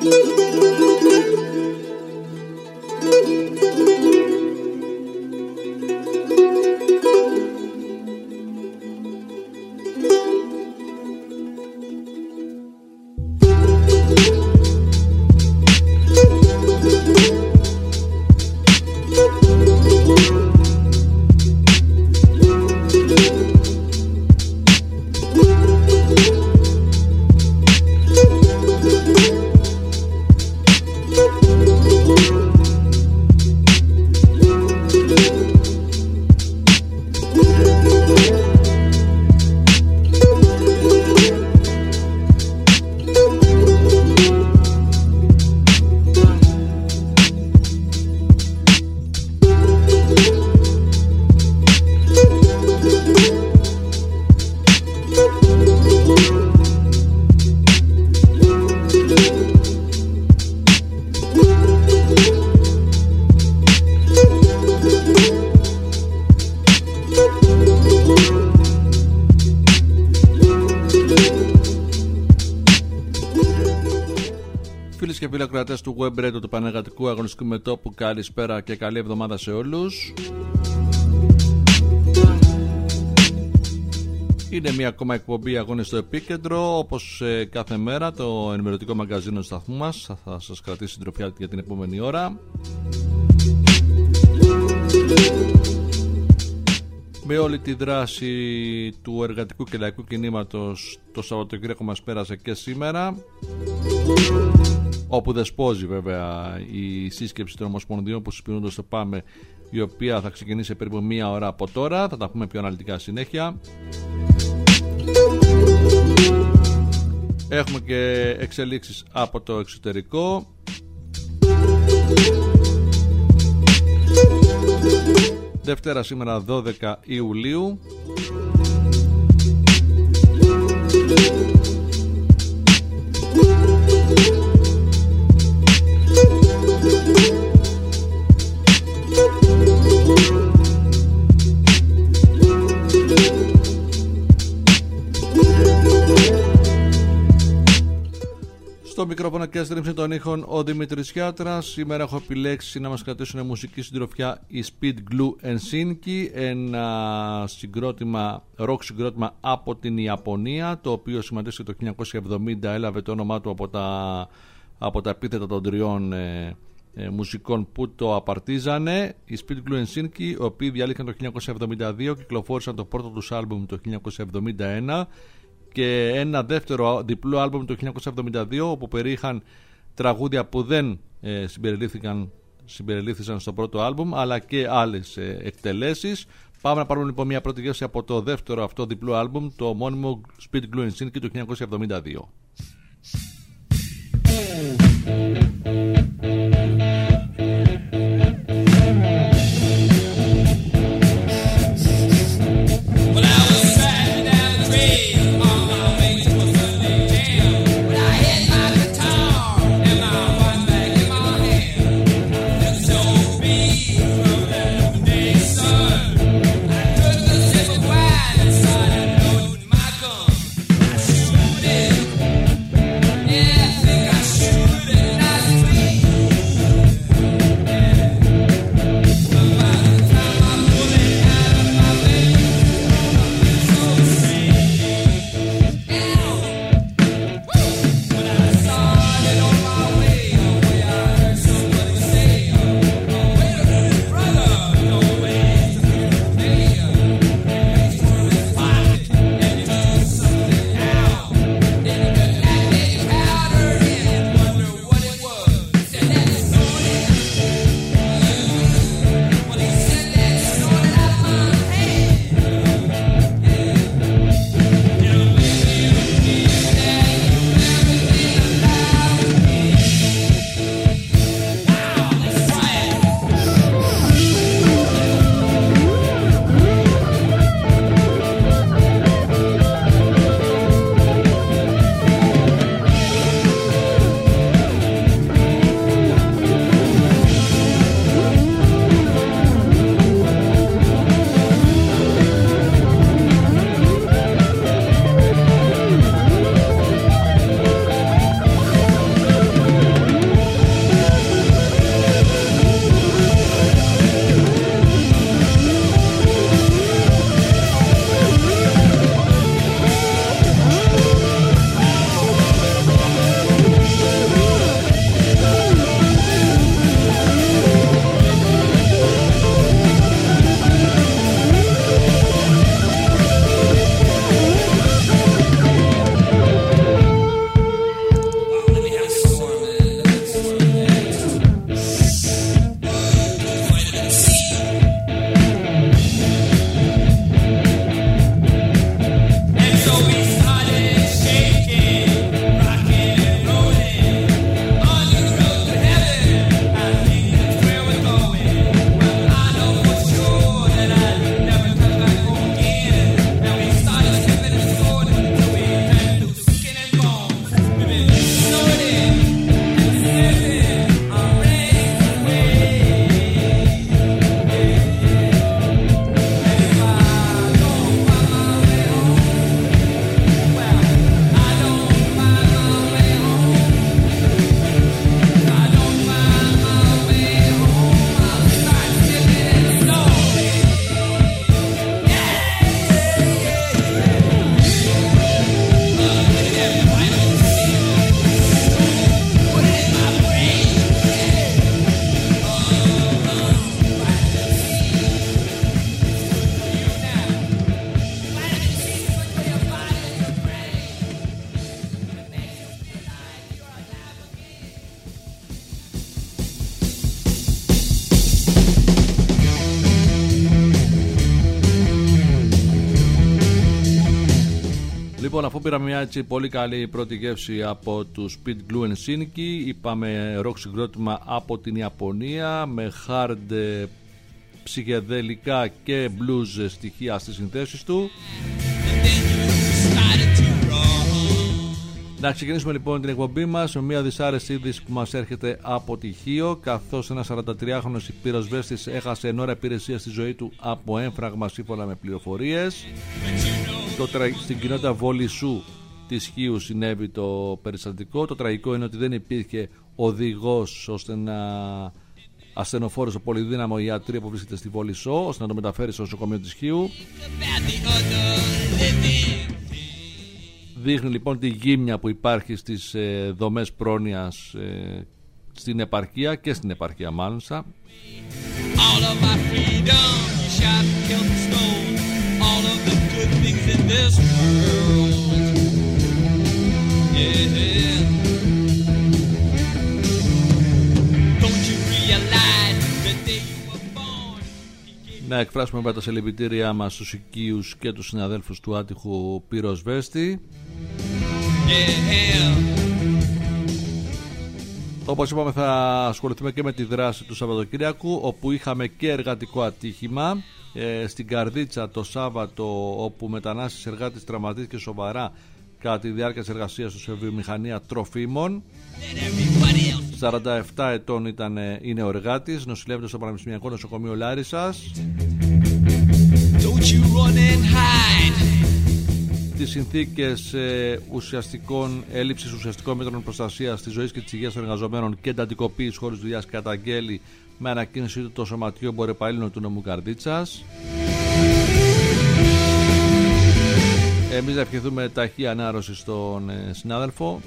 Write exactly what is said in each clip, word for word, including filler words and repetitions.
Και φίλοι ακροατές του Web Radio του Πανεργατικού Αγωνιστικού Μετώπου, καλησπέρα και καλή εβδομάδα σε όλους. Είναι μια ακόμα εκπομπή Αγώνες στο Επίκεντρο. Όπως ε, κάθε μέρα, το ενημερωτικό μαγκαζίνο του σταθμού μας θα σας κρατήσει συντροφιά για την επόμενη ώρα. Με όλη τη δράση του εργατικού και λαϊκού κινήματος το Σαββατοκύριακο μας πέρασε και σήμερα, όπου δεσπόζει βέβαια η σύσκεψη των Ομοσπονδιών που συσπηρούνται στο ΠΑΜΕ, η οποία θα ξεκινήσει περίπου μία ώρα από τώρα. Θα τα πούμε πιο αναλυτικά συνέχεια. Έχουμε και εξελίξεις από το εξωτερικό. Δευτέρα σήμερα δώδεκα Ιουλίου. Στο μικρόφωνο και στρίμψη των ήχων ο Δημήτρης Γιάτρας. Σήμερα έχω επιλέξει να μας κρατήσουν μουσική συντροφιά η Speed Glue Helsinki, ένα συγκρότημα, rock συγκρότημα από την Ιαπωνία, το οποίο συμμετείχε το χίλια εννιακόσια εβδομήντα, έλαβε το όνομά του από τα, από τα επίθετα των τριών ε, ε, μουσικών που το απαρτίζανε. Η Speed Glue Helsinki, οι οποίοι διαλύθηκαν το χίλια εννιακόσια εβδομήντα δύο, κυκλοφόρησαν το πρώτο τους άλμπουμ το χίλια εννιακόσια εβδομήντα ένα και ένα δεύτερο διπλό άλμπουμ το χίλια εννιακόσια εβδομήντα δύο, όπου περιείχαν τραγούδια που δεν ε, συμπεριλήφθηκαν, συμπεριλήφθησαν στο πρώτο άλμπουμ, αλλά και άλλες ε, εκτελέσεις. Πάμε να πάρουμε λοιπόν μια πρώτη γεύση από το δεύτερο αυτό διπλό άλμπουμ, το μόνιμο Speed Glue Helsinki του χίλια εννιακόσια εβδομήντα δύο. Yeah. Λοιπόν, αφού πήραμε μια έτσι πολύ καλή πρώτη γεύση από τους Speed Glue Helsinki, είπαμε rock συγκρότημα από την Ιαπωνία με hard, ψυχεδελικά και blues στοιχεία στις συνθέσεις του. Να ξεκινήσουμε λοιπόν την εκπομπή μας με μια δυσάρεστη είδηση που μας έρχεται από τυχείο, καθώς ένας σαραντατριάχρονος πυροσβέστης έχασε εν ώρα υπηρεσία στη ζωή του από έμφραγμα σύμφωνα με πληροφορίες. Το, στην κοινότητα Βολισσού της Χίου συνέβη το περιστατικό. Το τραγικό είναι ότι δεν υπήρχε οδηγός ώστε να ασθενοφόρο ο πολυδύναμο ιατρείο που βρίσκεται στη Βολισσό ώστε να το μεταφέρει στο νοσοκομείο της Χίου. Δείχνει λοιπόν τη γύμνια που υπάρχει στις ε, δομές πρόνοιας ε, στην επαρχία και στην επαρχία μάλιστα. Να εκφράσουμε με τα συλληπιτήριά μας στους οικείους και τους συναδέλφους του άτυχου πυροσβέστη. Yeah. Όπως είπαμε, θα ασχοληθούμε και με τη δράση του Σαββατοκύριακου, όπου είχαμε και εργατικό ατύχημα ε, στην Καρδίτσα το Σάββατο, όπου μετανάστης εργάτης τραυματίστηκε σοβαρά κατά τη διάρκεια της εργασίας του σε βιομηχανία τροφίμων. σαράντα επτά ετών ήταν, είναι ο εργάτης, νοσηλεύεται στο Πανεπιστημιακό Νοσοκομείο Λάρισσας. Τις συνθήκες ε, ουσιαστικών, έλλειψης ουσιαστικών μέτρων προστασίας της ζωής και της υγείας των εργαζομένων και εντατικοποίησης χώρους δουλειάς καταγγέλει με ανακοίνωσή του το Σωματείο Εμπορεπαλλήλων του νομού Καρδίτσας. Εμείς να ευχηθούμε ταχύ ανάρρωση στον ε, συνάδελφο.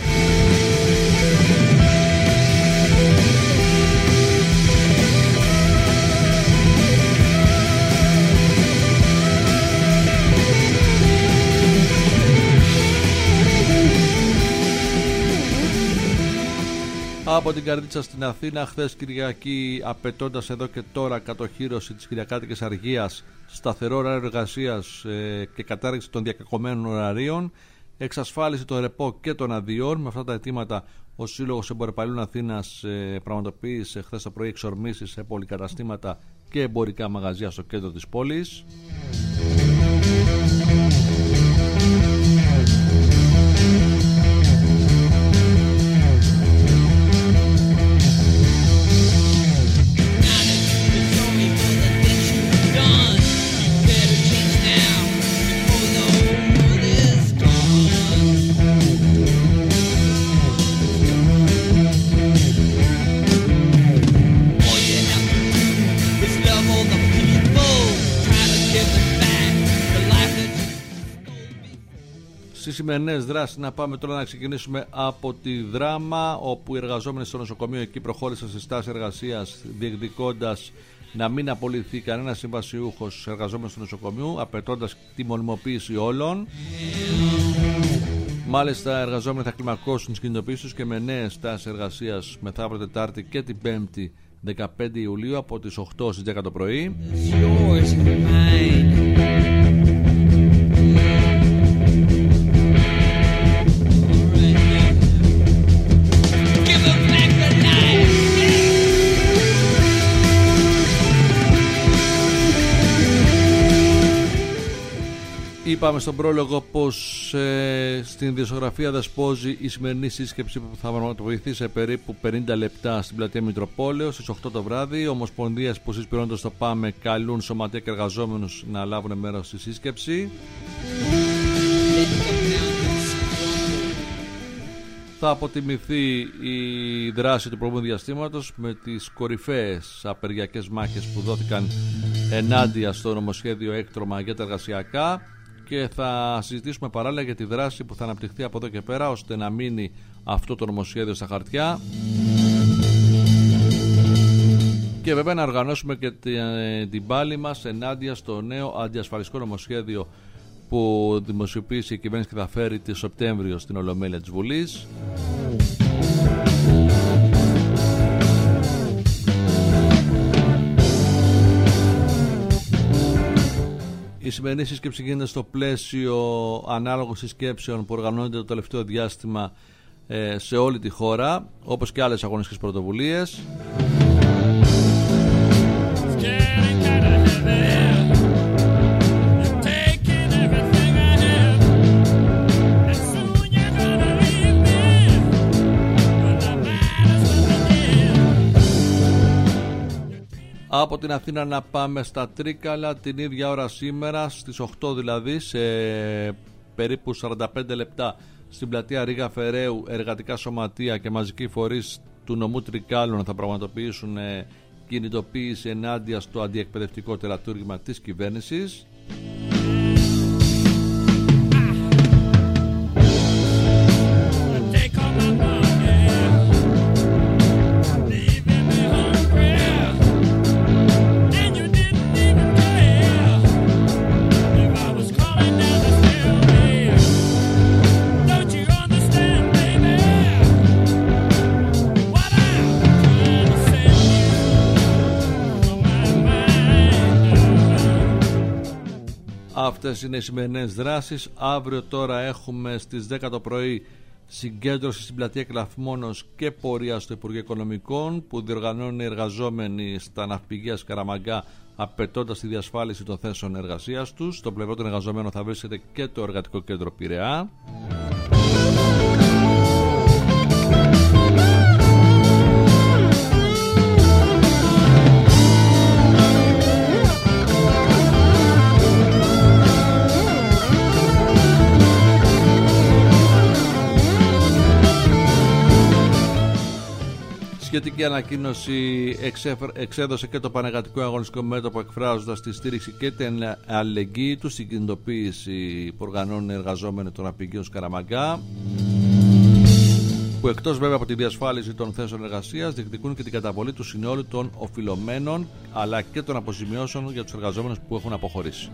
Από την Καρδίτσα στην Αθήνα, χθες Κυριακή, απαιτώντας εδώ και τώρα κατοχύρωση της κυριακάτικης αργίας, σταθερό ωράριο εργασίας ε, και κατάργηση των διακεκομένων ωραρίων, εξασφάλιση των ρεπό και των αδειών. Με αυτά τα αιτήματα, ο Σύλλογος Εμπορεπαλλήλων Αθήνας ε, πραγματοποίησε χθες το πρωί εξορμήσεις σε πολυκαταστήματα και εμπορικά μαγαζιά στο κέντρο της πόλης. Στις σημερινές δράσεις να πάμε τώρα να ξεκινήσουμε από τη Δράμα, όπου οι εργαζόμενοι στο νοσοκομείο εκεί προχώρησαν σε στάση εργασίας διεκδικώντας να μην απολυθεί κανένα συμβασιούχος εργαζόμενος του νοσοκομείου, απαιτώντας τη μονιμοποίηση όλων. Μάλιστα, οι εργαζόμενοι θα κλιμακώσουν τις κινητοποιήσεις τους και με νέες στάσεις εργασίας μεθαύριο Τετάρτη και την Πέμπτη δεκαπέντε Ιουλίου από τις οκτώ στις δέκα το πρωί. Είπαμε στον πρόλογο πως ε, στην δισκογραφία δεσπόζει η σημερινή σύσκεψη που θα πραγματοποιηθεί σε περίπου πενήντα λεπτά στην πλατεία Μητροπόλεως στις οκτώ το βράδυ. Ομοσπονδίες που συσπηρώνοντας το ΠΑΜΕ καλούν σωματεία και εργαζόμενους να λάβουν μέρος στη σύσκεψη. Θα αποτιμηθεί η δράση του προηγούμενου διαστήματος με τις κορυφαίες απεργιακές μάχες που δόθηκαν ενάντια στο νομοσχέδιο έκτρωμα για τα εργασιακά, και θα συζητήσουμε παράλληλα για τη δράση που θα αναπτυχθεί από εδώ και πέρα ώστε να μείνει αυτό το νομοσχέδιο στα χαρτιά, και βέβαια να οργανώσουμε και την πάλη μας ενάντια στο νέο αντιασφαλιστικό νομοσχέδιο που δημοσιοποίησε η κυβέρνηση και θα φέρει τη Σεπτέμβριο στην Ολομέλεια της Βουλής. Η σημερινή σύσκεψη γίνεται στο πλαίσιο ανάλογων συσκέψεων που οργανώνεται το τελευταίο διάστημα ε, σε όλη τη χώρα, όπως και άλλες αγωνιστικές πρωτοβουλίες. Από την Αθήνα να πάμε στα Τρίκαλα την ίδια ώρα σήμερα, στις οκτώ δηλαδή, σε περίπου σαράντα πέντε λεπτά, στην πλατεία Ρίγα Φεραίου, εργατικά σωματεία και μαζικοί φορείς του νομού Τρικάλων θα πραγματοποιήσουν κινητοποίηση ενάντια στο αντιεκπαιδευτικό τερατούργημα της κυβέρνησης. Αυτές είναι οι σημερινές δράσεις. Αύριο τώρα έχουμε στις δέκα το πρωί συγκέντρωση στην πλατεία Κλαθμόνος και πορεία στο Υπουργείο Οικονομικών που διοργανώνουν οι εργαζόμενοι στα ναυπηγεία Σκαραμαγκά, απαιτώντας τη διασφάλιση των θέσεων εργασίας τους. Στο πλευρό των εργαζομένων θα βρίσκεται και το Εργατικό Κέντρο Πειραιά. Σχετική ανακοίνωση εξέδωσε και το Πανεργατικό Αγωνιστικό Μέτωπο, εκφράζοντας τη στήριξη και την αλληλεγγύη του στην κινητοποίηση που οργανώνουν οι εργαζόμενοι των ναυπηγείων Σκαραμαγκά, που εκτός βέβαια από τη διασφάλιση των θέσεων εργασίας διεκδικούν και την καταβολή του συνόλου των οφειλωμένων αλλά και των αποζημιώσεων για τους εργαζόμενους που έχουν αποχωρήσει.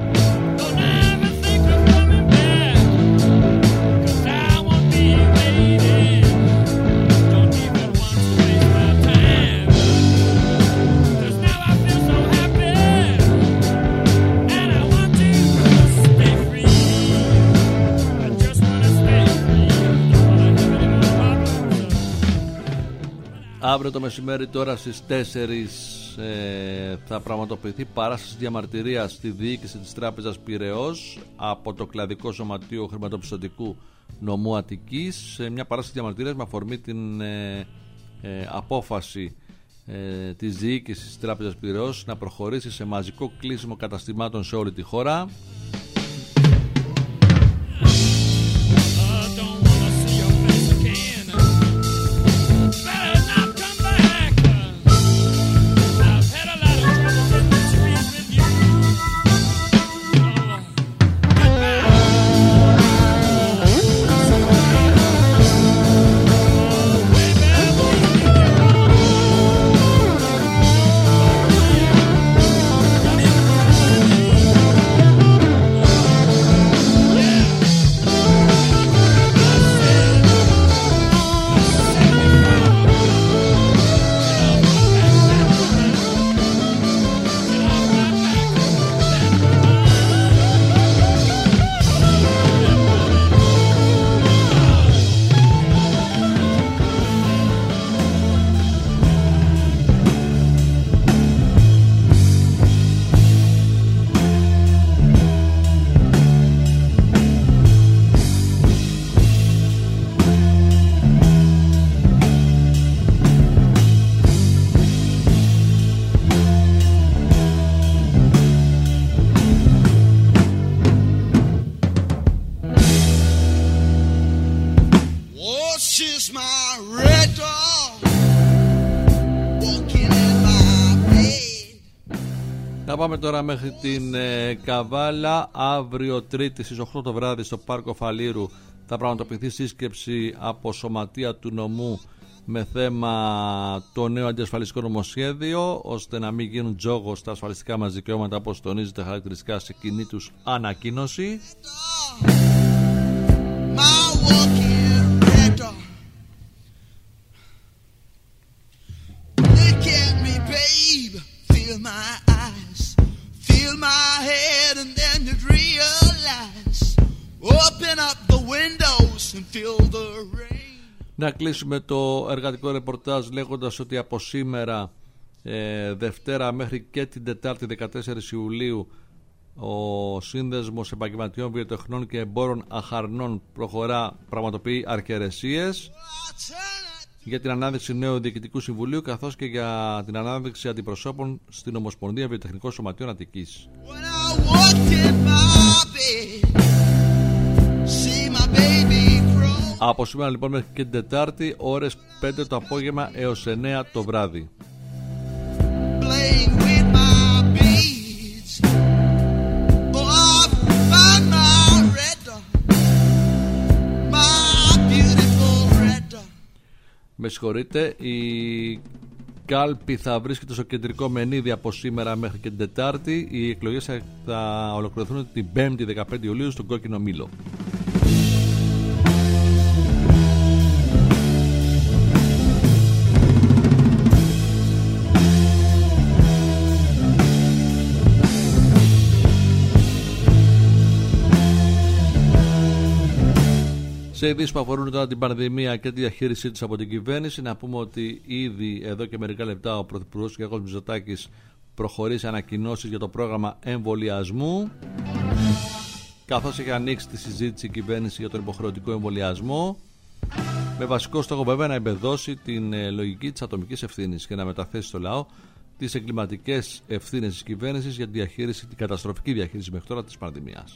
Αύριο το μεσημέρι τώρα στις τέσσερις ε, θα πραγματοποιηθεί παράσταση διαμαρτυρίας στη διοίκηση της Τράπεζας Πειραιώς από το Κλαδικό Σωματείο Χρηματοπιστωτικού Νομού Αττικής, σε μια παράσταση διαμαρτυρίας με αφορμή την ε, ε, απόφαση ε, της διοίκησης της Τράπεζας Πειραιώς να προχωρήσει σε μαζικό κλείσιμο καταστημάτων σε όλη τη χώρα. Να πάμε τώρα μέχρι την ε, Καβάλα. Αύριο Τρίτη στις οκτώ το βράδυ στο Πάρκο Φαλήρου θα πραγματοποιηθεί σύσκεψη από σωματεία του νομού με θέμα το νέο αντιασφαλιστικό νομοσχέδιο, ώστε να μην γίνουν τζόγο στα ασφαλιστικά μας δικαιώματα, όπως τονίζεται χαρακτηριστικά σε κοινή τους ανακοίνωση. My eyes, feel my head, and then Να κλείσουμε το εργατικό ρεπορτάζ λέγοντας ότι από σήμερα ε, Δευτέρα μέχρι και την Τετάρτη δεκατέσσερις Ιουλίου ο Σύνδεσμος Επαγγελματιών Βιοτεχνών και Εμπόρων Αχαρνών προχωρά, πραγματοποιεί αρχαιρεσίες για την ανάδειξη νέου Διοικητικού Συμβουλίου καθώς και για την ανάδειξη αντιπροσώπων στην Ομοσπονδία Βιοτεχνικών Σωματείων Αττικής. Από σήμερα λοιπόν μέχρι και την Τετάρτη, ώρες πέντε το απόγευμα έως εννέα το βράδυ. Με συγχωρείτε, η κάλπη θα βρίσκεται στο κεντρικό Μενίδη από σήμερα μέχρι και την Τετάρτη. Οι εκλογές θα ολοκληρωθούν την Πέμπτη δεκαπέντε Ιουλίου στον Κόκκινο Μήλο. Σε ειδήσεις που αφορούν τώρα την πανδημία και τη διαχείρισή της από την κυβέρνηση, να πούμε ότι ήδη εδώ και μερικά λεπτά ο Πρωθυπουργός Κυριάκος Μητσοτάκης προχωρεί σε ανακοινώσεις για το πρόγραμμα εμβολιασμού, καθώς έχει ανοίξει τη συζήτηση η κυβέρνηση για τον υποχρεωτικό εμβολιασμό, με βασικό στόχο βέβαια να εμπεδώσει την ε, λογική της ατομικής ευθύνης και να μεταθέσει στο λαό τις εγκληματικές ευθύνες της κυβέρνησης για τη διαχείριση, την καταστροφική διαχείριση μέχρι τώρα της πανδημίας.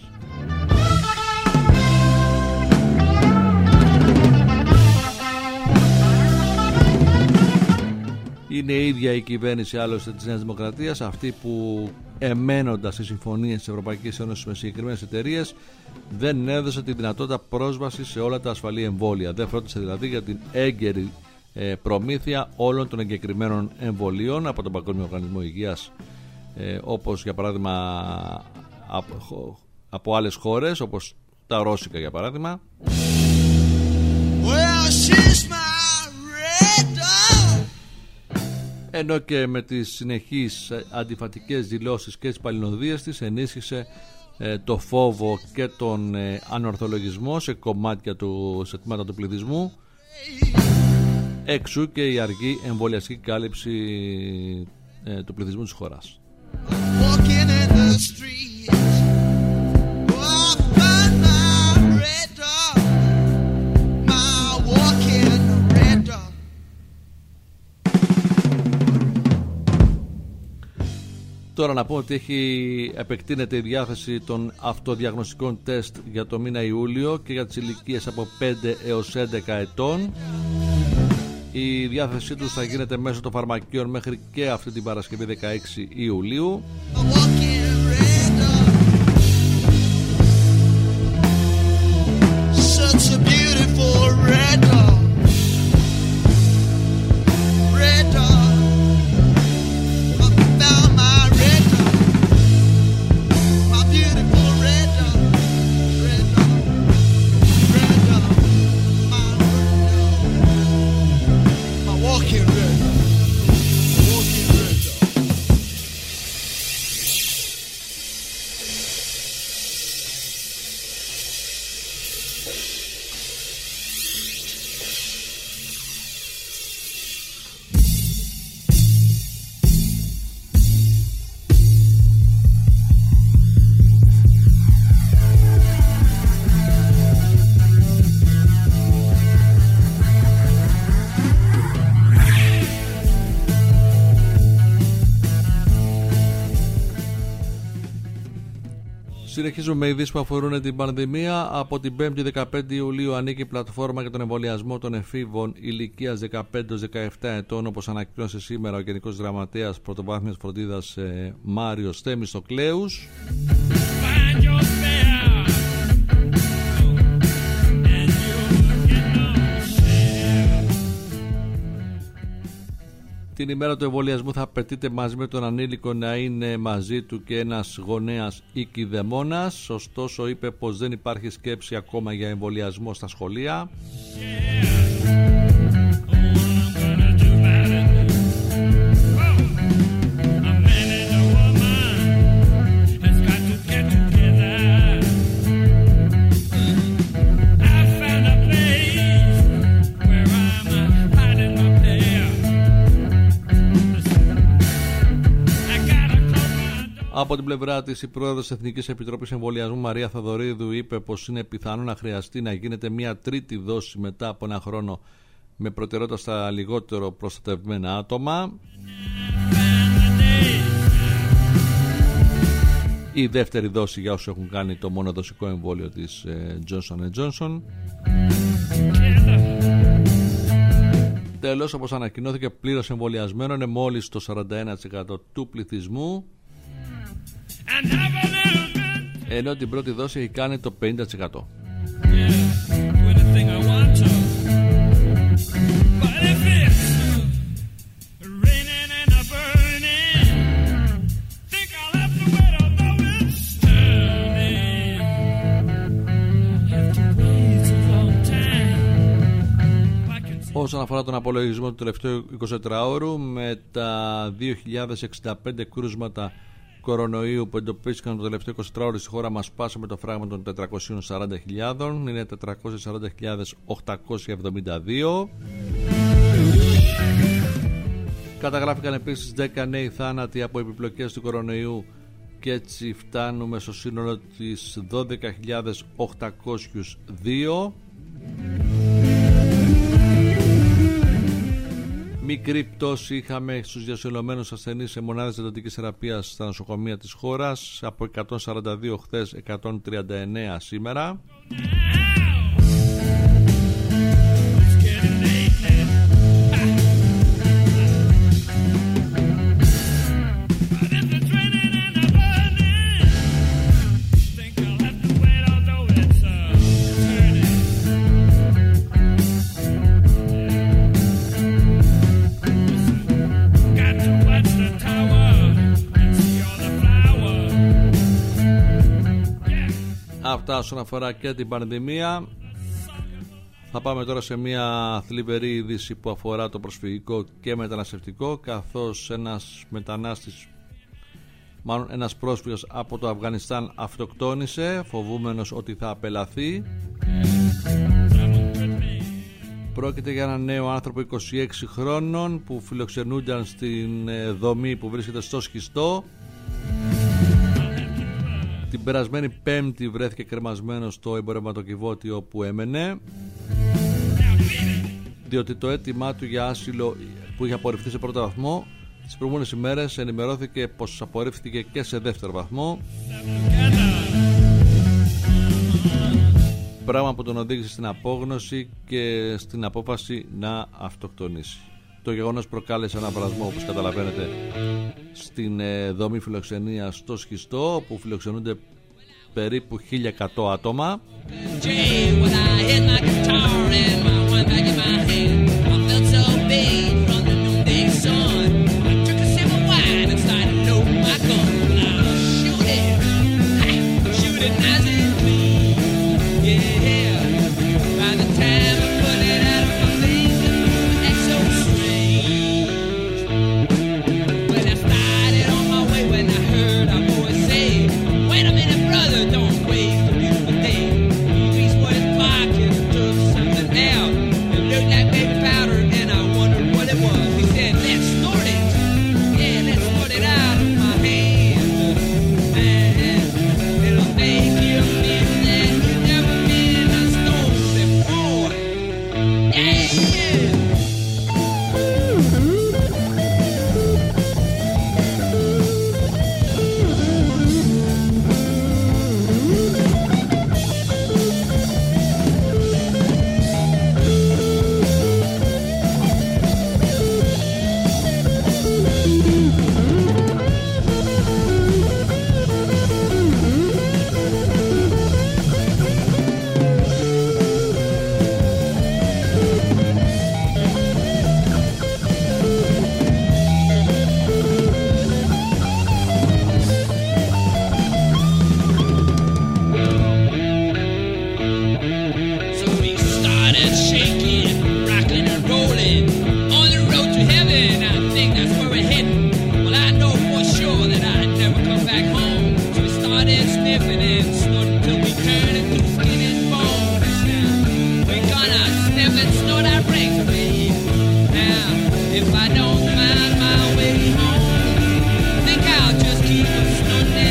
Είναι η ίδια η κυβέρνηση άλλωστε της Νέας Δημοκρατίας, αυτή που εμένοντας στις συμφωνίες της Ευρωπαϊκής Ένωσης με συγκεκριμένες εταιρείες δεν έδωσε τη δυνατότητα πρόσβαση σε όλα τα ασφαλή εμβόλια. Δεν φρόντισε δηλαδή για την έγκαιρη ε, προμήθεια όλων των εγκεκριμένων εμβολίων από τον Παγκόσμιο Οργανισμό Υγείας, ε, όπως για παράδειγμα από, από άλλες χώρες όπως τα ρώσικα για παράδειγμα. Well, she's my red dog. Ενώ και με τις συνεχείς αντιφατικές δηλώσεις και τις παλινοδίες της ενίσχυσε ε, το φόβο και τον ε, ανορθολογισμό σε κομμάτια του, σε τμήματα του πληθυσμού, εξού και η αργή εμβολιαστική κάλυψη ε, του πληθυσμού της χώρας. Τώρα να πω ότι έχει επεκτείνεται η διάθεση των αυτοδιαγνωστικών τεστ για το μήνα Ιούλιο και για τις ηλικίες από πέντε έως έντεκα ετών. Η διάθεσή τους θα γίνεται μέσω των φαρμακείων μέχρι και αυτή την Παρασκευή δεκαέξι Ιουλίου. Such a beautiful red dog. Red dog. Συνεχίζουμε με ειδήσεις που αφορούν την πανδημία. Από την Πέμπτη δεκαπέντε Ιουλίου ανήκει η πλατφόρμα για τον εμβολιασμό των εφήβων ηλικίας δεκαπέντε έως δεκαεπτά ετών, όπως ανακοίνωσε σήμερα ο Γενικός Γραμματέας Πρωτοβάθμιας Φροντίδας ε, Μάριος Θέμιστοκλέους. Την ημέρα του εμβολιασμού θα απαιτείται μαζί με τον ανήλικο να είναι μαζί του και ένας γονέας ή κηδεμόνας. Ωστόσο είπε πως δεν υπάρχει σκέψη ακόμα για εμβολιασμό στα σχολεία. I found a place Από την πλευρά της, η πρόεδρος της Εθνικής Επιτροπής Εμβολιασμού Μαρία Θαδωρίδου είπε πως είναι πιθανό να χρειαστεί να γίνεται μια τρίτη δόση μετά από ένα χρόνο, με προτεραιότητα στα λιγότερο προστατευμένα άτομα. Η δεύτερη δόση για όσους έχουν κάνει το μονοδοσικό εμβόλιο της Johnson εντ Johnson. Τέλος, όπως ανακοινώθηκε, πλήρως εμβολιασμένο είναι μόλις το σαράντα ένα τοις εκατό του πληθυσμού, ενώ την πρώτη δόση έχει κάνει το πενήντα τοις εκατό. Όσον αφορά τον απολογισμό του τελευταίου εικοσιτετράωρου, με τα δύο χιλιάδες εξήντα πέντε κρούσματα κορονοϊού που εντοπίστηκαν το τελευταίο εικοσιτετράωρο στη χώρα μας, πάσαμε το φράγμα των τετρακοσίων σαράντα χιλιάδες, είναι τετρακόσιες σαράντα χιλιάδες οκτακόσια εβδομήντα δύο. Καταγράφηκαν επίσης δέκα νέοι θάνατοι από επιπλοκές του κορονοϊού και έτσι φτάνουμε στο σύνολο της δώδεκα χιλιάδες οκτακόσιους δύο. Μικρή πτώση είχαμε στους διασωλωμένους ασθενείς σε μονάδες εντατικής θεραπείας στα νοσοκομεία της χώρας, από εκατόν σαράντα δύο χθες, εκατόν τριάντα εννέα σήμερα. Αυτά όσον αφορά και την πανδημία. Θα πάμε τώρα σε μια θλιβερή είδηση που αφορά το προσφυγικό και μεταναστευτικό, καθώς ένας μετανάστης, μάλλον ένας πρόσφυγας από το Αφγανιστάν, αυτοκτόνησε φοβούμενος ότι θα απελαθεί. Πρόκειται για έναν νέο άνθρωπο είκοσι έξι χρόνων που φιλοξενούνταν στην δομή που βρίσκεται στο Σχιστό. Την περασμένη Πέμπτη βρέθηκε κρεμασμένο στο εμπορευματοκιβώτιο που έμενε, διότι το αίτημά του για άσυλο που είχε απορριφθεί σε πρώτο βαθμό, τις προηγούμενες ημέρες ενημερώθηκε πως απορρίφθηκε και σε δεύτερο βαθμό, πράγμα που τον οδήγησε στην απόγνωση και στην απόφαση να αυτοκτονήσει. Το γεγονός προκάλεσε ένα βρασμό, όπως καταλαβαίνετε, στην ε, δομή φιλοξενίας στο Σχιστό, όπου φιλοξενούνται περίπου χίλια εκατό άτομα. If I don't find my way home, think I'll just keep a stunting.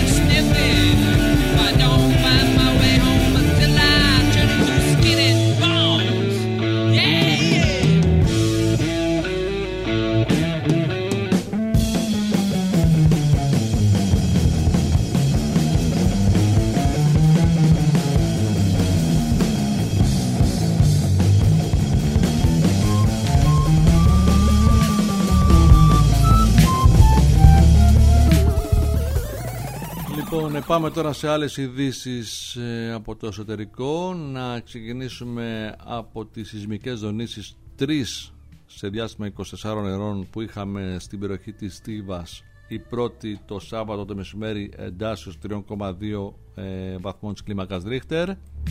Λοιπόν, πάμε τώρα σε άλλες ειδήσεις ε, από το εσωτερικό. Να ξεκινήσουμε από τις σεισμικές δονήσεις τρεις σε διάστημα είκοσι τεσσάρων ωρών που είχαμε στην περιοχή της Στίβας. Η πρώτη το Σάββατο το μεσημέρι εντάσσεως τρία κόμμα δύο ε, βαθμών της κλίμακας Ρίχτερ.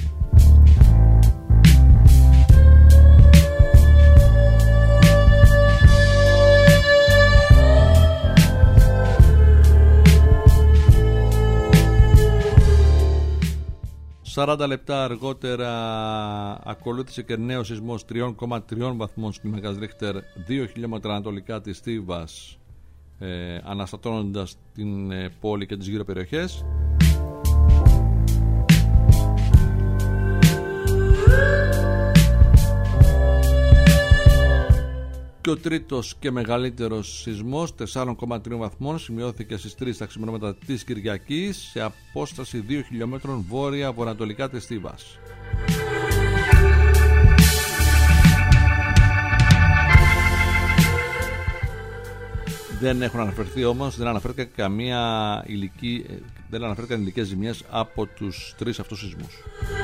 σαράντα λεπτά αργότερα ακολούθησε και νέο σεισμός τρία κόμμα τρία βαθμών κλίμακας Ρίχτερ δύο χιλιόμετρα ανατολικά της Στίβας, ε, αναστατώνοντας την ε, πόλη και τις γύρω περιοχές. Και ο τρίτος και μεγαλύτερος σεισμός τέσσερα κόμμα τρία βαθμών σημειώθηκε στις τρεις τα ξημερώματα της Κυριακής σε απόσταση δύο χιλιόμετρων βόρεια βορειοανατολικά της Στίβας. Δεν έχουν αναφερθεί όμως, δεν αναφέρθηκαν καμία ηλική, δεν αναφέρθηκαν υλικές ζημιές από τους τρεις αυτούς σεισμούς.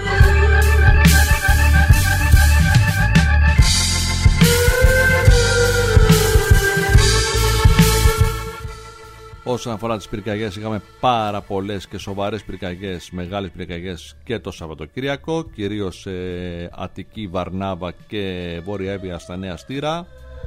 Όσον αφορά τις πυρκαγιές, είχαμε πάρα πολλές και σοβαρές πυρκαγιές, μεγάλες πυρκαγιές και το Σαββατοκύριακο, κυρίως σε Αττική, Βαρνάβα και Βόρεια Εύβοια στα Νέα Στήρα.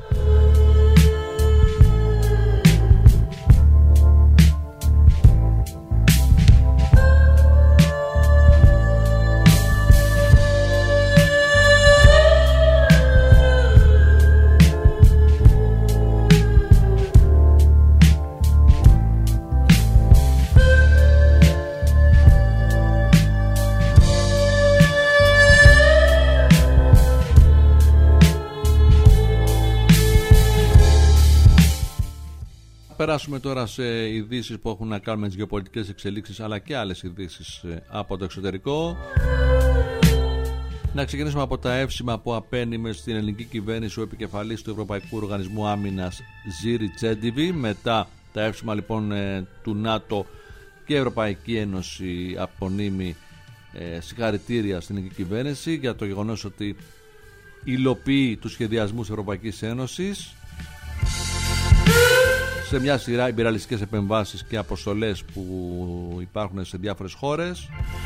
Περάσουμε τώρα σε ειδήσεις που έχουν να κάνουν με τις γεωπολιτικές εξελίξεις, αλλά και άλλες ειδήσεις από το εξωτερικό. Να ξεκινήσουμε από τα εύσημα που απένιμε στην ελληνική κυβέρνηση ο επικεφαλής του Ευρωπαϊκού Οργανισμού Άμυνας Ζήρι Τσέντιβι. Μετά τα εύσημα λοιπόν του ΝΑΤΟ και Ευρωπαϊκή Ένωση απονείμει ε, συγχαρητήρια στην ελληνική κυβέρνηση για το γεγονός ότι υλοποιεί τους σχεδιασμούς της Ευρωπαϊκής Ένωσης σε μια σειρά ιμπεριαλιστικές επεμβάσεις και αποστολές που υπάρχουν σε διάφορες χώρες.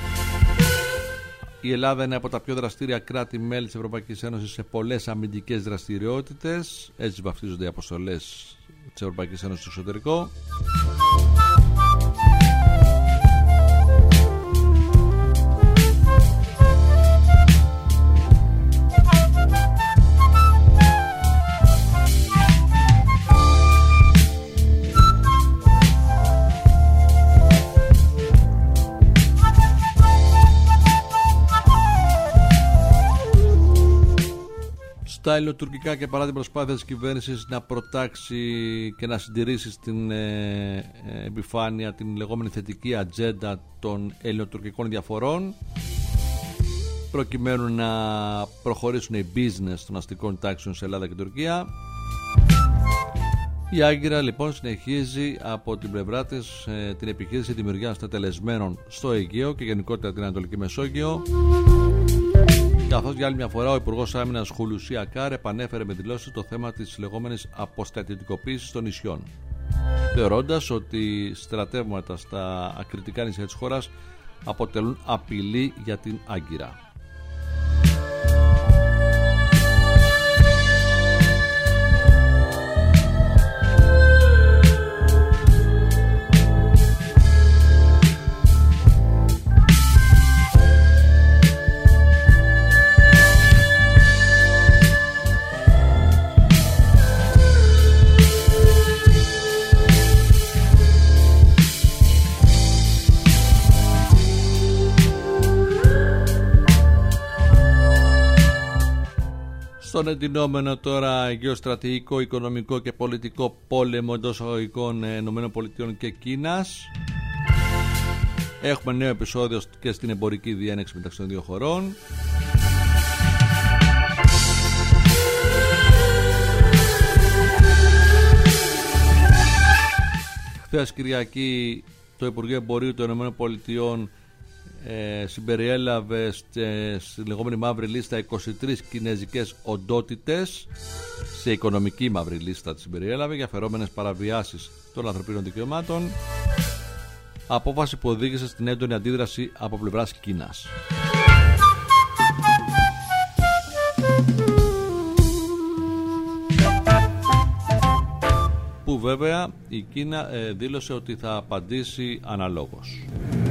Η Ελλάδα είναι από τα πιο δραστήρια κράτη-μέλη της Ευρωπαϊκής Ένωσης σε πολλές αμυντικές δραστηριότητες. Έτσι βαφτίζονται οι αποστολές της Ευρωπαϊκής Ένωσης στο εξωτερικό. Τα ελληνοτουρκικά και παρά την προσπάθεια της κυβέρνησης να προτάξει και να συντηρήσει στην ε, ε, επιφάνεια την λεγόμενη θετική ατζέντα των ελληνοτουρκικών διαφορών, προκειμένου να προχωρήσουν οι business των αστικών τάξεων σε Ελλάδα και Τουρκία, η Άγκυρα λοιπόν συνεχίζει από την πλευρά της ε, την επιχείρηση δημιουργίας τετελεσμένων στο Αιγαίο και γενικότερα την Ανατολική Μεσόγειο. Καθώς για άλλη μια φορά ο Υπουργός Άμυνας Χουλουσί Ακάρ επανέφερε με δηλώσεις το θέμα της λεγόμενης αποστρατιωτικοποίησης των νησιών, θεωρώντας ότι στρατεύματα στα ακριτικά νησιά της χώρας αποτελούν απειλή για την Άγκυρα. Στον εντυνόμενο τώρα γεωστρατηγικό, οικονομικό και πολιτικό πόλεμο εντός αγωγικών ΗΠΑ και Κίνας, έχουμε νέο επεισόδιο και στην εμπορική διένεξη μεταξύ των δύο χωρών. Χθες Κυριακή Το Υπουργείο Εμπορίου των ΗΠΑ ε, συμπεριέλαβε στη λεγόμενη μαύρη λίστα είκοσι τρεις κινέζικες οντότητες, σε οικονομική μαύρη λίστα τις συμπεριέλαβε για φερόμενες παραβιάσεις των ανθρωπίνων δικαιωμάτων, απόφαση που οδήγησε στην έντονη αντίδραση από πλευράς Κίνας. Που βέβαια η Κίνα ε, δήλωσε ότι θα απαντήσει αναλόγως.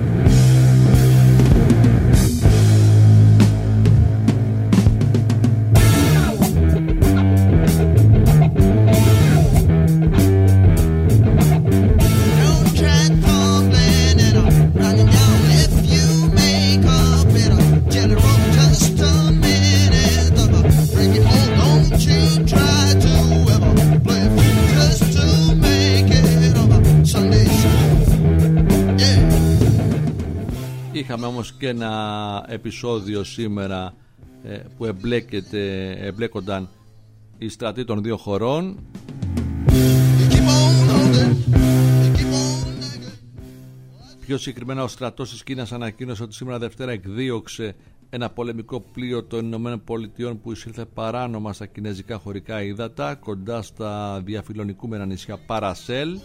Είχαμε όμως και ένα επεισόδιο σήμερα ε, που εμπλέκεται, εμπλέκονταν οι στρατοί των δύο χωρών. Πιο συγκεκριμένα ο στρατός της Κίνας ανακοίνωσε ότι σήμερα Δευτέρα εκδίωξε ένα πολεμικό πλοίο των Ηνωμένων Πολιτειών που εισήλθε παράνομα στα κινέζικα χωρικά ύδατα κοντά στα διαφιλονικούμενα νησιά Παρασέλ.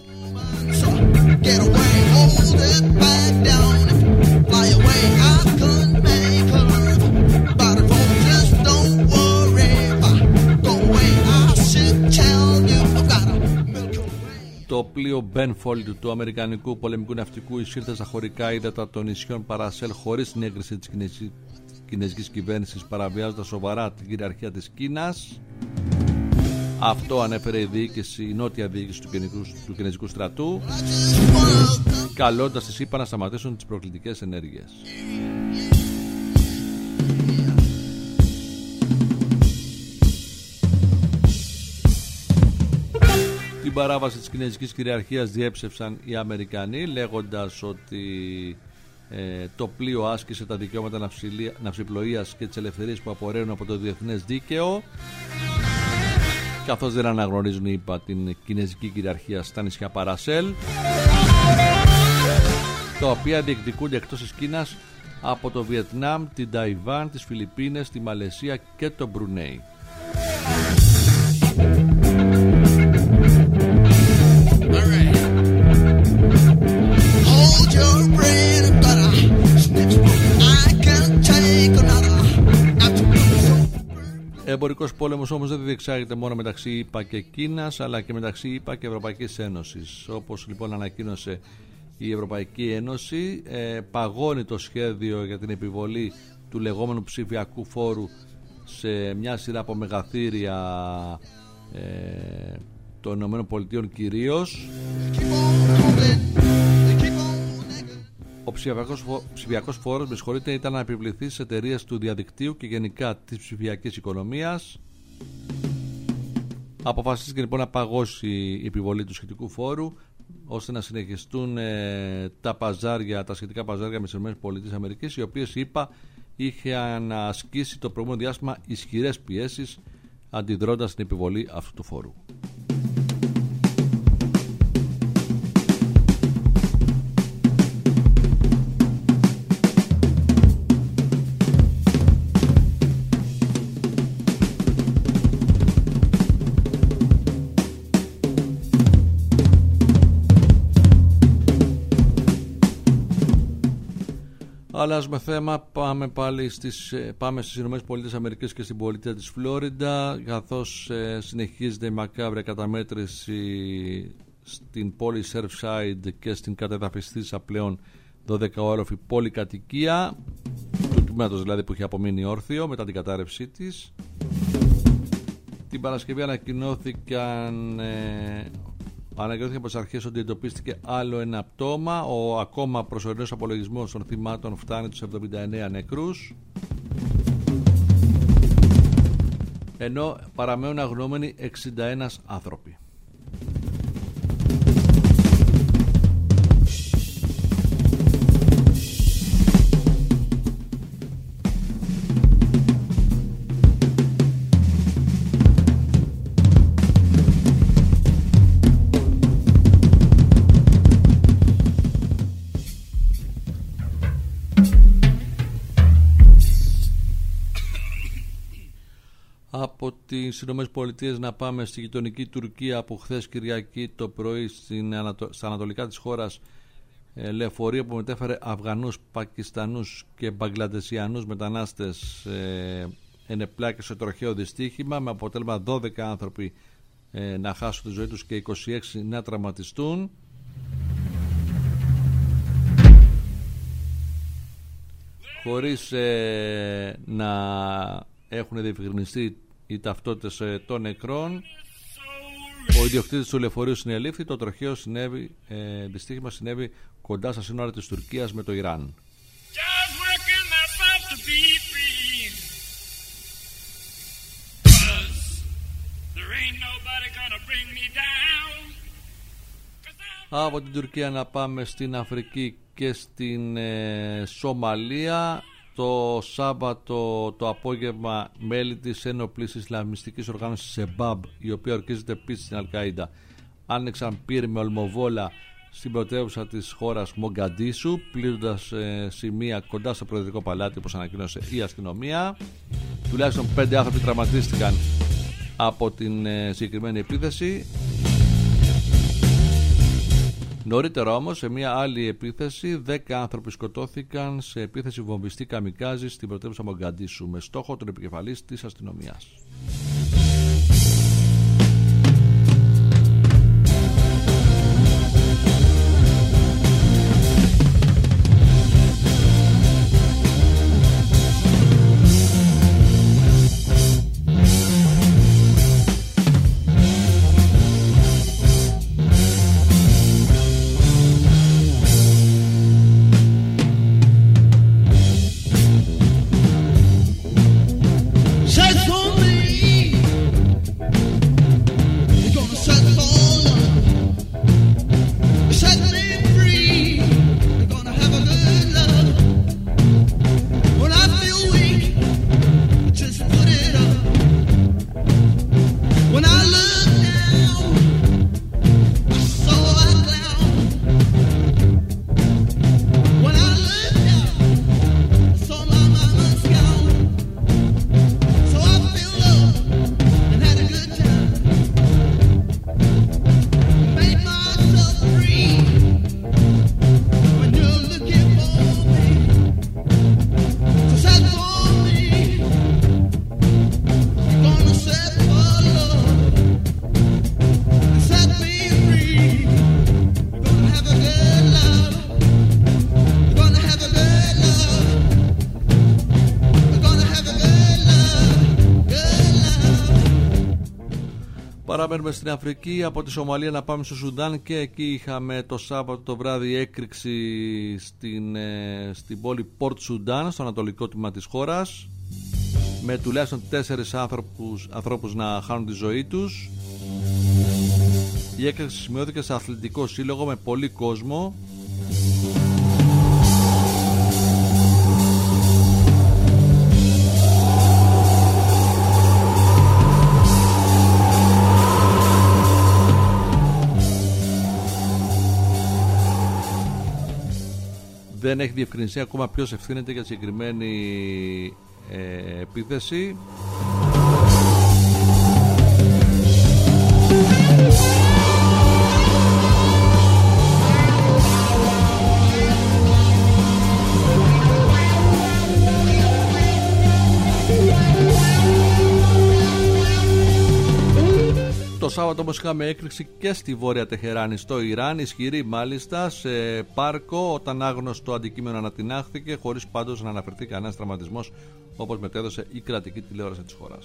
Το πλοίο Benfold του αμερικανικού πολεμικού ναυτικού εισήλθε στα χωρικά ύδατα των νησιών Παρασέλ χωρίς την έγκριση της κινέζικης κυβέρνησης, παραβιάζοντας σοβαρά την κυριαρχία της Κίνας. Αυτό ανέφερε η, διοίκηση, η νότια διοίκηση του, κινέζικου, του κινέζικου στρατού, καλώντας τις ΗΠΑ να σταματήσουν τις προκλητικές ενέργειες. Την παράβαση της κινέζικης κυριαρχίας διέψευσαν οι Αμερικανοί, λέγοντας ότι ε, το πλοίο άσκησε τα δικαιώματα ναυσιπλοείας και τις ελευθερίες που απορρέουν από το διεθνές δίκαιο, καθώς δεν αναγνωρίζουν, είπα, την κινέζικη κυριαρχία στα νησιά Παρασέλ, τα οποία διεκδικούνται εκτός της Κίνας από το Βιετνάμ, την Ταϊβάν, τις Φιλιππίνες, τη Μαλαισία και το Μπρουνέι. Εμπορικός πόλεμος όμως δεν διεξάγεται μόνο μεταξύ ΗΠΑ και Κίνας, αλλά και μεταξύ ΗΠΑ και Ευρωπαϊκής Ένωσης. Όπως λοιπόν ανακοίνωσε η Ευρωπαϊκή Ένωση, ε, παγώνει το σχέδιο για την επιβολή του λεγόμενου ψηφιακού φόρου σε μια σειρά από μεγαθύρια ε, των ΗΠΑ κυρίως. Ο ψηφιακός, φο... ψηφιακός φόρος, με συγχωρείτε, ήταν να επιβληθεί στις εταιρείες του διαδικτύου και γενικά της ψηφιακής οικονομίας. Αποφασίστηκε λοιπόν να παγώσει η επιβολή του σχετικού φόρου, ώστε να συνεχιστούν ε, τα παζάρια, τα σχετικά παζάρια με τις ΗΠΑ, οι οποίες, είπα, είχαν ασκήσει το προηγούμενο διάστημα ισχυρές πιέσεις αντιδρώντας στην επιβολή αυτού του φόρου. Αλλάζουμε θέμα, πάμε πάλι στις, πάμε στις ΗΠΑ και στην πολιτεία της Φλόριντα, καθώς ε, συνεχίζεται η μακάβρια καταμέτρηση στην πόλη Surfside και στην κατεδαφιστήσα πλέον δωδεκαόροφη πολυκατοικία του τμήματος δηλαδή που είχε απομείνει όρθιο μετά την κατάρρευσή της. Την Παρασκευή ανακοινώθηκαν ε, Ανακοινώθηκε από τις αρχές ότι εντοπίστηκε άλλο ένα πτώμα. Ο ακόμα προσωρινός απολογισμός των θυμάτων φτάνει τους εβδομήντα εννέα νεκρούς, ενώ παραμένουν αγνοούμενοι εξήντα ένα άνθρωποι. Από τις ΗΠΑ να πάμε στη γειτονική Τουρκία, που χθες Κυριακή το πρωί στην Ανατο... στα ανατολικά της χώρας ε, λεωφορείο που μετέφερε Αφγανούς, Πακιστανούς και Μπαγκλαντεσιανούς μετανάστες ε, ενεπλάκη σε τροχαίο δυστύχημα, με αποτέλεσμα δώδεκα άνθρωποι ε, να χάσουν τη ζωή τους και είκοσι έξι να τραυματιστούν. Χωρίς ε, να έχουν διευκρινιστεί οι ταυτότητες ε, των νεκρών, ο ιδιοκτήτης του λεωφορείου συνελήφθη. Το τροχαίο συνέβη, ε, δυστύχημα συνέβη κοντά στα σύνορα της Τουρκίας με το Ιράν. Από την Τουρκία να πάμε στην Αφρική και στην ε, Σομαλία. Το Σάββατο το απόγευμα μέλη της ένοπλης Ισλαμιστικής οργάνωσης ΣΕΜΠΑΜ, η οποία ορκίζεται επίσης στην Αλ-Καΐντα, άνοιξαν πύρ με ολμοβόλα στην πρωτεύουσα της χώρας Μογκαντίσου, πλήροντας ε, σημεία κοντά στο Προεδρικό Παλάτι, όπως ανακοίνωσε η αστυνομία. Τουλάχιστον πέντε άνθρωποι τραυματίστηκαν από την ε, συγκεκριμένη επίθεση. Νωρίτερα όμως, σε μια άλλη επίθεση, δέκα άνθρωποι σκοτώθηκαν σε επίθεση βομβιστή καμικάζη στην πρωτεύουσα Μογκαντίσου, με στόχο τον επικεφαλής της αστυνομίας. Παραμένουμε στην Αφρική. Από τη Σομαλία να πάμε στο Σουδάν, και εκεί είχαμε το Σάββατο το βράδυ έκρηξη στην, ε, στην πόλη Πορτ Σουντάν, στο ανατολικό τμήμα της χώρας, με τουλάχιστον τέσσερις άνθρωπους, ανθρώπους να χάνουν τη ζωή τους. Η έκρηξη σημειώθηκε σε αθλητικό σύλλογο με πολύ κόσμο. Δεν έχει διευκρινιστεί ακόμα ποιος ευθύνεται για τη συγκεκριμένη ε, επίθεση. Το Σάββατο όμως είχαμε έκρηξη και στη Βόρεια Τεχεράνη στο Ιράν, ισχυρή μάλιστα, σε πάρκο, όταν άγνωστο αντικείμενο ανατινάχθηκε, χωρίς πάντως να αναφερθεί κανένας τραυματισμός, όπως μετέδωσε η κρατική τηλεόραση της χώρας.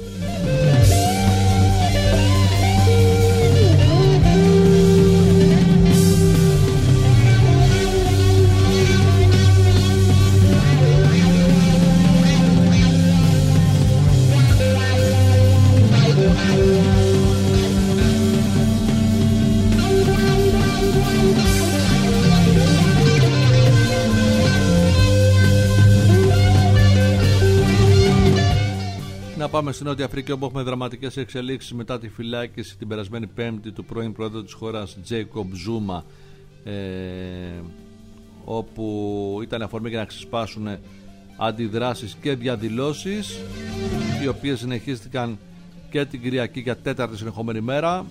Να πάμε στην Νότια Αφρική, όπου έχουμε δραματικές εξελίξεις μετά τη φυλάκιση την περασμένη Πέμπτη του πρώην πρόεδρου της χώρας Τζέικομπ Ζούμα, ε, όπου ήταν αφορμή για να ξεσπάσουν αντιδράσεις και διαδηλώσεις, οι οποίες συνεχίστηκαν και την Κυριακή για τέταρτη συνεχόμενη μέρα.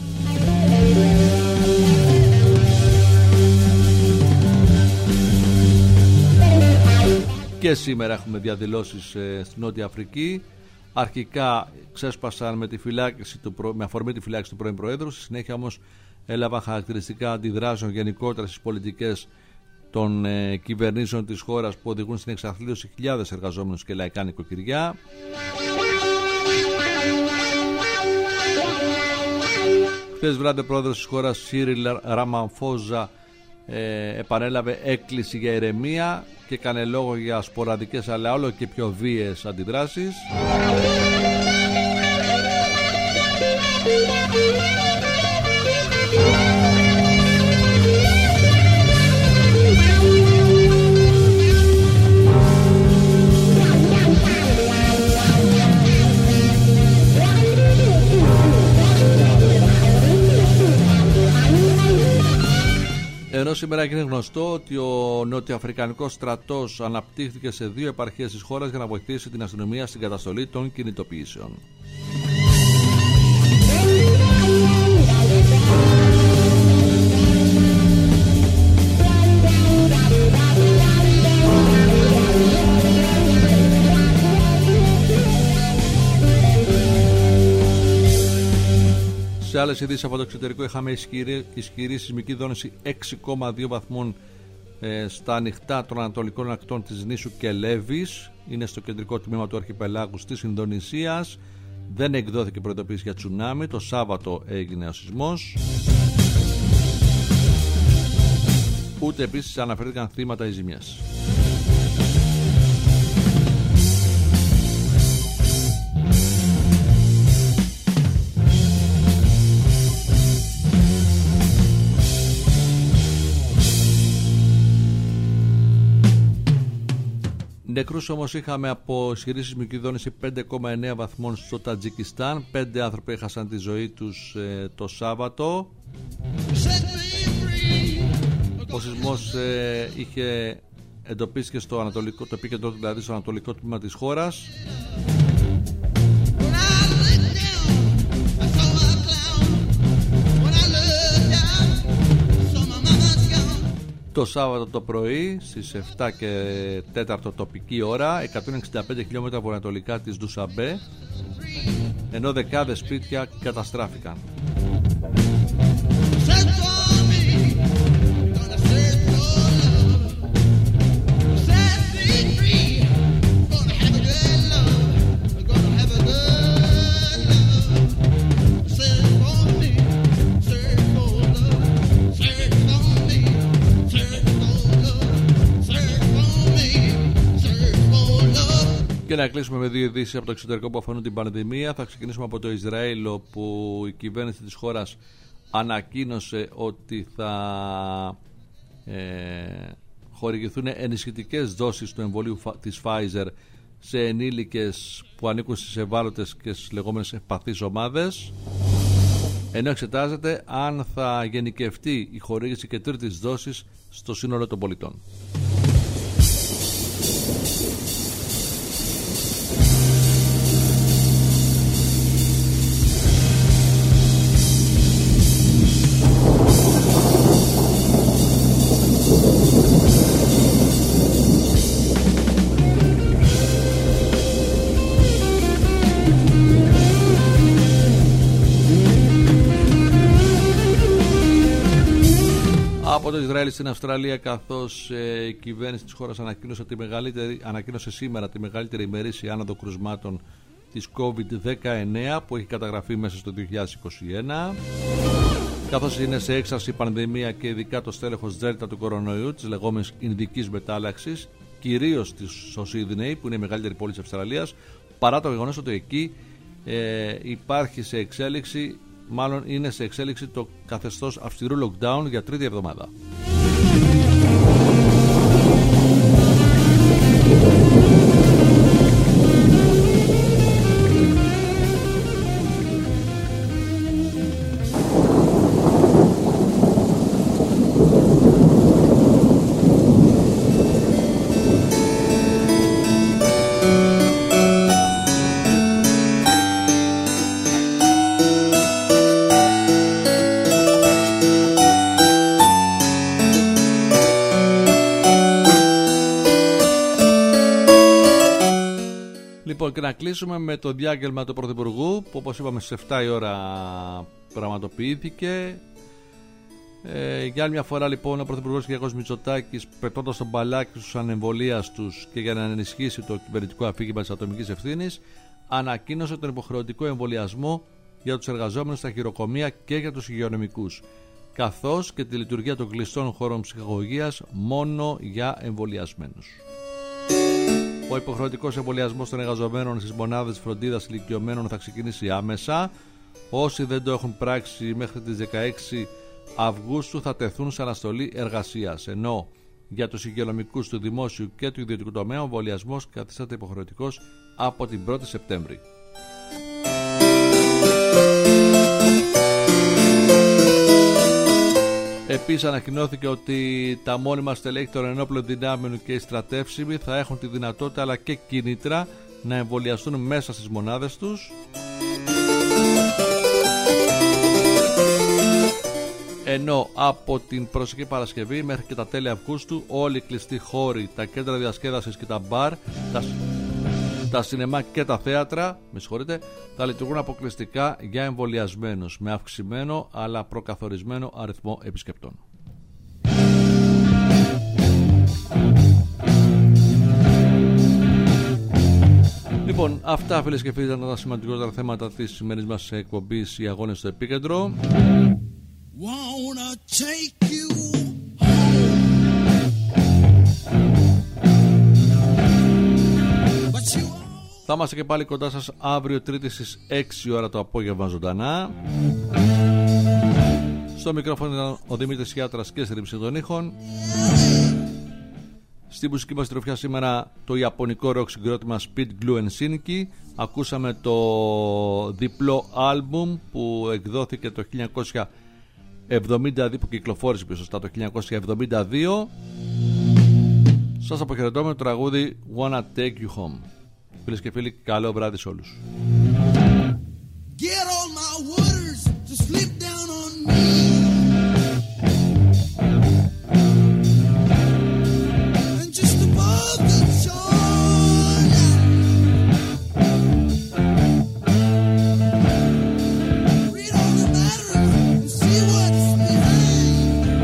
Και σήμερα έχουμε διαδηλώσεις ε, στην Νότια Αφρική. Αρχικά ξέσπασαν με, τη φυλάκιση του προ... με αφορμή τη φυλάκιση του πρώην Προέδρου. Στη συνέχεια όμως έλαβαν χαρακτηριστικά αντιδράσεων γενικότερα στις πολιτικές των ε, κυβερνήσεων της χώρας, που οδηγούν στην εξαθλίωση χιλιάδες εργαζόμενους και λαϊκά νοικοκυριά. Χθες βράδυ ο πρόεδρος της χώρας Σίριλ Ραμαφόζα ε, επανέλαβε έκκληση για ηρεμία και έκανε λόγο για σποραδικές αλλά όλο και πιο βίαιες αντιδράσεις. Ενώ σήμερα έγινε γνωστό ότι ο νοτιοαφρικανικός στρατός αναπτύχθηκε σε δύο επαρχίες της χώρας για να βοηθήσει την αστυνομία στην καταστολή των κινητοποιήσεων. Σε άλλες ειδήσεις από το εξωτερικό είχαμε ισχυρή, ισχυρή σεισμική δόνηση έξι κόμμα δύο βαθμών ε, στα ανοιχτά των ανατολικών ακτών της νήσου Κελέβης. Είναι στο κεντρικό τμήμα του αρχιπελάγου της Ινδονησίας. Δεν εκδόθηκε προειδοποίηση για τσουνάμι. Το Σάββατο έγινε ο σεισμός. Ούτε επίσης αναφέρθηκαν θύματα ή ζημιές. Νεκρούς όμως είχαμε από ισχυρή σεισμική δόνηση πέντε κόμμα εννέα βαθμών στο Τατζικιστάν. Πέντε άνθρωποι έχασαν τη ζωή τους ε, το Σάββατο. Ο σεισμός ε, είχε εντοπίστηκε στο ανατολικό, το επίκεντρο δηλαδή στο ανατολικό τμήμα της χώρας. Το Σάββατο το πρωί στις επτά και τέσσερα τοπική ώρα, εκατόν εξήντα πέντε χιλιόμετρα βορειοανατολικά της Ντουσαμπέ, ενώ δεκάδες σπίτια καταστράφηκαν. Και να κλείσουμε με δύο ειδήσεις από το εξωτερικό που αφορούν την πανδημία. Θα ξεκινήσουμε από το Ισραήλ, όπου η κυβέρνηση της χώρας ανακοίνωσε ότι θα ε, χορηγηθούν ενισχυτικές δόσεις του εμβολίου της Pfizer σε ενήλικες που ανήκουν στις ευάλωτες και στις λεγόμενες ευπαθείς ομάδες, ενώ εξετάζεται αν θα γενικευτεί η χορήγηση και τρίτης δόσης στο σύνολο των πολιτών. Από το Ισραήλ στην Αυστραλία, καθώς ε, η κυβέρνηση της χώρας ανακοίνωσε, τη μεγαλύτερη, ανακοίνωσε σήμερα τη μεγαλύτερη ημερήσια άνοδο κρουσμάτων της κόβιντ δεκαεννέα που έχει καταγραφεί μέσα στο δύο χιλιάδες είκοσι ένα, καθώς είναι σε έξαρση η πανδημία και ειδικά το στέλεχος Δέλτα του κορονοϊού, της λεγόμενης Ινδικής μετάλλαξης, κυρίως στο Σίδνεϊ που είναι η μεγαλύτερη πόλη της Αυστραλίας, παρά το γεγονός ότι εκεί ε, υπάρχει σε εξέλιξη Μάλλον είναι σε εξέλιξη το καθεστώς αυστηρού lockdown για τρίτη εβδομάδα. κλείσουμε με το διάγγελμα του Πρωθυπουργού που, όπως είπαμε, στις εφτά η ώρα πραγματοποιήθηκε. Ε, για άλλη μια φορά λοιπόν ο Πρωθυπουργός κ. Μητσοτάκης, πετώντας τον μπαλάκι στους ανεμβολίαστους και για να ενισχύσει το κυβερνητικό αφήγημα της ατομικής ευθύνης, ανακοίνωσε τον υποχρεωτικό εμβολιασμό για τους εργαζόμενους στα χειροκομεία και για τους υγειονομικούς, καθώς και τη λειτουργία των κλειστών χώρων ψυχαγωγίας μόνο για εμβολιασμένους. Ο υποχρεωτικός εμβολιασμός των εργαζομένων στις μονάδες φροντίδας ηλικιωμένων θα ξεκινήσει άμεσα. Όσοι δεν το έχουν πράξει μέχρι τις δεκαέξι Αυγούστου θα τεθούν σε αναστολή εργασίας, ενώ για τους υγειονομικούς του δημόσιου και του ιδιωτικού τομέα ο εμβολιασμός καθίσταται υποχρεωτικός από την πρώτη Σεπτέμβρη. Επίσης ανακοινώθηκε ότι τα μόνιμα στελέχη των ενόπλων δυνάμεων και οι στρατεύσιμοι θα έχουν τη δυνατότητα αλλά και κίνητρα να εμβολιαστούν μέσα στις μονάδες τους. Ενώ από την προσεχή Παρασκευή μέχρι και τα τέλη Αυγούστου όλοι οι κλειστοί χώροι, τα κέντρα διασκέδασης και τα μπαρ, τα, τα σινεμά και τα θέατρα, με συγχωρείτε, θα λειτουργούν αποκλειστικά για εμβολιασμένους με αυξημένο αλλά προκαθορισμένο αριθμό επισκεπτών. Λοιπόν, αυτά φίλες και φίλοι ήταν τα σημαντικότερα θέματα της σημερινής μας εκπομπής, οι αγώνες στο επίκεντρο. Wanna take you home. But you... Θα είμαστε και πάλι κοντά σας αύριο Τρίτη στις έξι ώρα το απόγευμα ζωντανά. Στο μικρόφωνο ήταν ο Δημήτρης Γιάτρας και στη ρύψη των ήχων. Στη μουσική μας τροφιά σήμερα το ιαπωνικό ροκ συγκρότημα Speed Glue Helsinki. Ακούσαμε το διπλό άλμπουμ που εκδόθηκε το χίλια εννιακόσια εβδομήντα δύο, που κυκλοφόρησε πιο σωστά το χίλια εννιακόσια εβδομήντα δύο. Σας αποχαιρετώ με το τραγούδι Wanna Take You Home. Φίλες και φίλοι, καλό βράδυ σε όλους. Get all my waters to slip down on me. And just above the shore, read all the matters and see what's behind.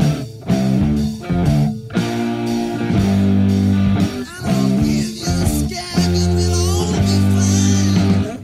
And I'll give you a scab and we'll all be fine.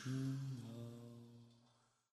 Mm-hmm.